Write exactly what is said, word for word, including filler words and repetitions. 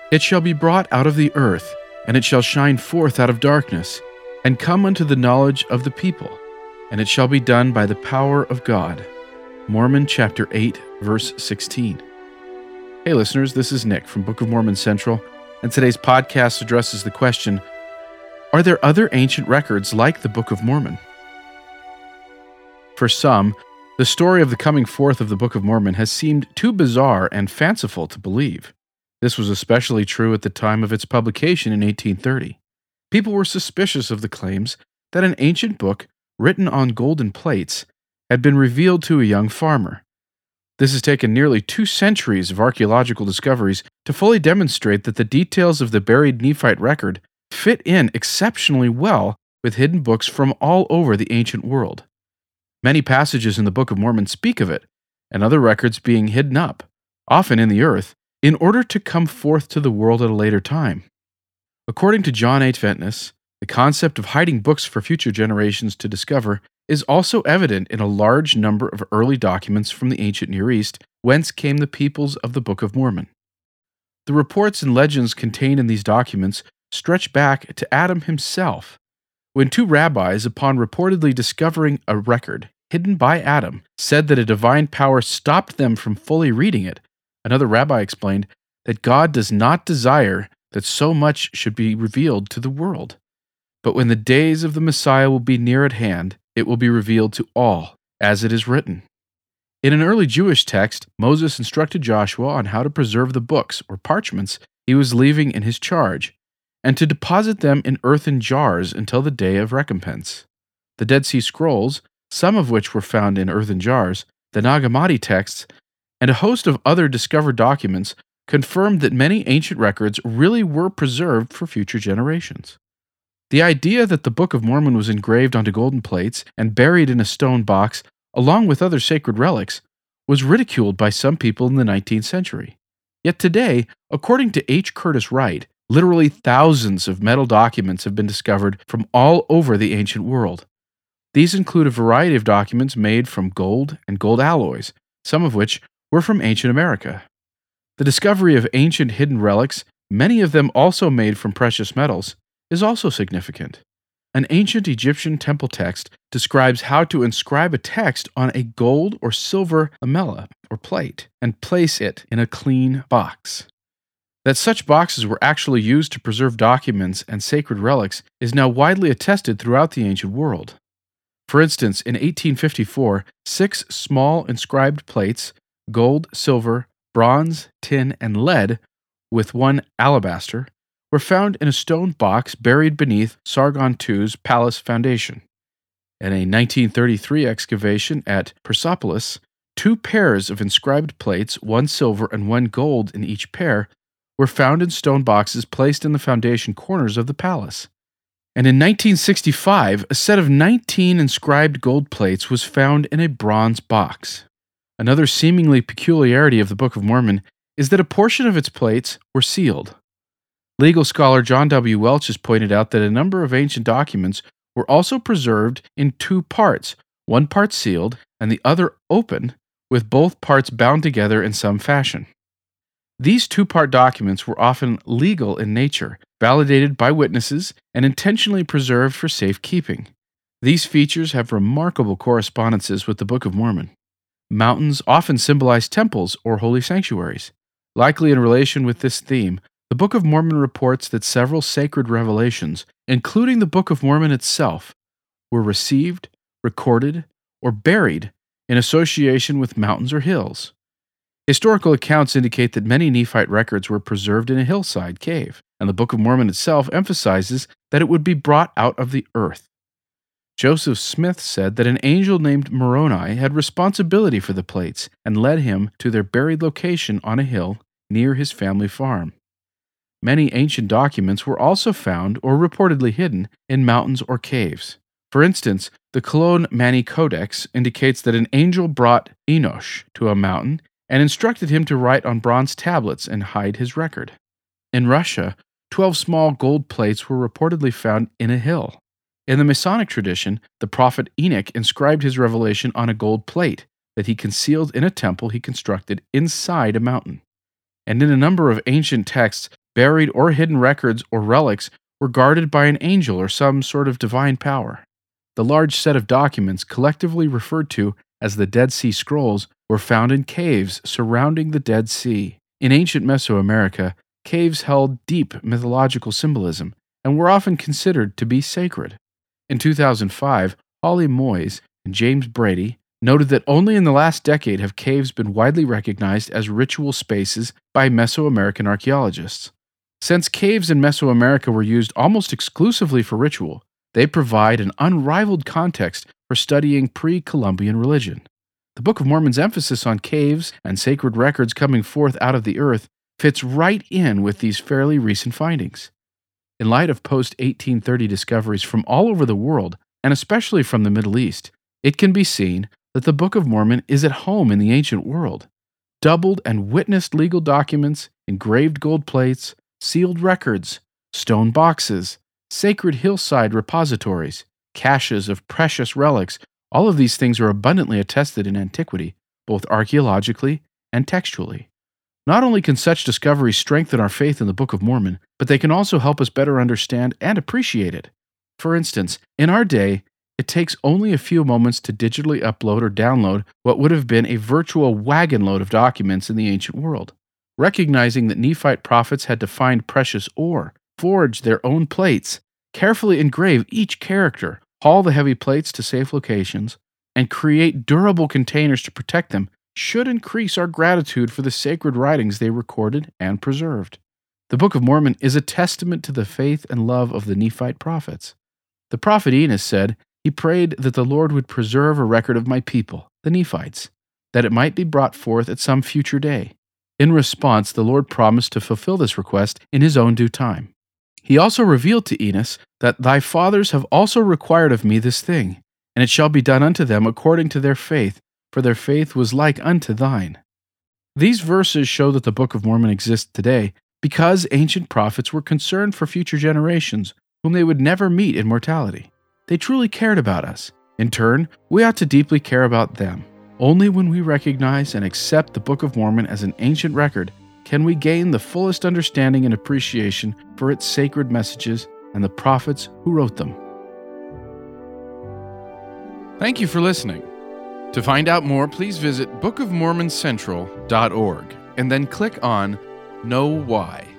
It shall be brought out of the earth, and it shall shine forth out of darkness, and come unto the knowledge of the people, and it shall be done by the power of God. Mormon chapter eight, verse sixteen. Hey listeners, this is Nick from Book of Mormon Central, and today's podcast addresses the question, are there other ancient records like the Book of Mormon? For some, the story of the coming forth of the Book of Mormon has seemed too bizarre and fanciful to believe. This was especially true at the time of its publication in eighteen thirty. People were suspicious of the claims that an ancient book written on golden plates had been revealed to a young farmer. This has taken nearly two centuries of archaeological discoveries to fully demonstrate that the details of the buried Nephite record fit in exceptionally well with hidden books from all over the ancient world. Many passages in the Book of Mormon speak of it, and other records being hidden up, often in the earth, in order to come forth to the world at a later time. According to John H. Ventness, the concept of hiding books for future generations to discover is also evident in a large number of early documents from the ancient Near East, whence came the peoples of the Book of Mormon. The reports and legends contained in these documents stretch back to Adam himself, when two rabbis, upon reportedly discovering a record hidden by Adam, said that a divine power stopped them from fully reading it. Another rabbi explained that God does not desire that so much should be revealed to the world. But when the days of the Messiah will be near at hand, it will be revealed to all, as it is written. In an early Jewish text, Moses instructed Joshua on how to preserve the books or parchments he was leaving in his charge, and to deposit them in earthen jars until the day of recompense. The Dead Sea Scrolls, some of which were found in earthen jars, the Nag Hammadi texts, and a host of other discovered documents confirmed that many ancient records really were preserved for future generations. The idea that the Book of Mormon was engraved onto golden plates and buried in a stone box, along with other sacred relics, was ridiculed by some people in the nineteenth century. Yet today, according to H. Curtis Wright, literally thousands of metal documents have been discovered from all over the ancient world. These include a variety of documents made from gold and gold alloys, some of which were from ancient America. The discovery of ancient hidden relics, many of them also made from precious metals, is also significant. An ancient Egyptian temple text describes how to inscribe a text on a gold or silver lamella or plate and place it in a clean box. That such boxes were actually used to preserve documents and sacred relics is now widely attested throughout the ancient world. For instance, in eighteen fifty-four, six small inscribed plates, gold, silver, bronze, tin, and lead, with one alabaster, were found in a stone box buried beneath Sargon the Second's palace foundation. In a nineteen thirty-three excavation at Persepolis, two pairs of inscribed plates, one silver and one gold in each pair, were found in stone boxes placed in the foundation corners of the palace. And in nineteen sixty-five, a set of nineteen inscribed gold plates was found in a bronze box. Another seemingly peculiarity of the Book of Mormon is that a portion of its plates were sealed. Legal scholar John W. Welch has pointed out that a number of ancient documents were also preserved in two parts, one part sealed and the other open, with both parts bound together in some fashion. These two-part documents were often legal in nature, validated by witnesses, and intentionally preserved for safekeeping. These features have remarkable correspondences with the Book of Mormon. Mountains often symbolize temples or holy sanctuaries. Likely in relation with this theme, the Book of Mormon reports that several sacred revelations, including the Book of Mormon itself, were received, recorded, or buried in association with mountains or hills. Historical accounts indicate that many Nephite records were preserved in a hillside cave, and the Book of Mormon itself emphasizes that it would be brought out of the earth. Joseph Smith said that an angel named Moroni had responsibility for the plates and led him to their buried location on a hill near his family farm. Many ancient documents were also found or reportedly hidden in mountains or caves. For instance, the Cologne Mani Codex indicates that an angel brought Enosh to a mountain and instructed him to write on bronze tablets and hide his record. In Russia, twelve small gold plates were reportedly found in a hill. In the Masonic tradition, the prophet Enoch inscribed his revelation on a gold plate that he concealed in a temple he constructed inside a mountain. And in a number of ancient texts, Buried or hidden records or relics were guarded by an angel or some sort of divine power. The large set of documents, collectively referred to as the Dead Sea Scrolls, were found in caves surrounding the Dead Sea. In ancient Mesoamerica, caves held deep mythological symbolism and were often considered to be sacred. In two thousand five, Holly Moyes and James Brady noted that only in the last decade have caves been widely recognized as ritual spaces by Mesoamerican archaeologists. Since caves in Mesoamerica were used almost exclusively for ritual, they provide an unrivaled context for studying pre-Columbian religion. The Book of Mormon's emphasis on caves and sacred records coming forth out of the earth fits right in with these fairly recent findings. In light of post eighteen thirty discoveries from all over the world, and especially from the Middle East, it can be seen that the Book of Mormon is at home in the ancient world. Doubled and witnessed legal documents, engraved gold plates, sealed records, stone boxes, sacred hillside repositories, caches of precious relics, all of these things are abundantly attested in antiquity, both archaeologically and textually. Not only can such discoveries strengthen our faith in the Book of Mormon, but they can also help us better understand and appreciate it. For instance, in our day, it takes only a few moments to digitally upload or download what would have been a virtual wagon load of documents in the ancient world. Recognizing that Nephite prophets had to find precious ore, forge their own plates, carefully engrave each character, haul the heavy plates to safe locations, and create durable containers to protect them should increase our gratitude for the sacred writings they recorded and preserved. The Book of Mormon is a testament to the faith and love of the Nephite prophets. The prophet Enos said, he prayed that the Lord would preserve a record of my people, the Nephites, that it might be brought forth at some future day. In response, the Lord promised to fulfill this request in his own due time. He also revealed to Enos that thy fathers have also required of me this thing, and it shall be done unto them according to their faith, for their faith was like unto thine. These verses show that the Book of Mormon exists today because ancient prophets were concerned for future generations whom they would never meet in mortality. They truly cared about us. In turn, we ought to deeply care about them. Only when we recognize and accept the Book of Mormon as an ancient record can we gain the fullest understanding and appreciation for its sacred messages and the prophets who wrote them. Thank you for listening. To find out more, please visit book of mormon central dot org and then click on Know Why.